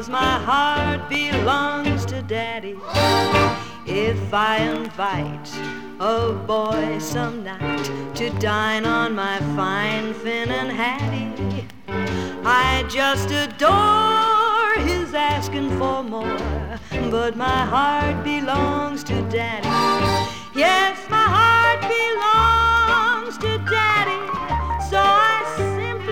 'cause my heart belongs to Daddy. If I invite a boy some night to dine on my fine Finn and Hattie, I just adore his asking for more, but my heart belongs to Daddy.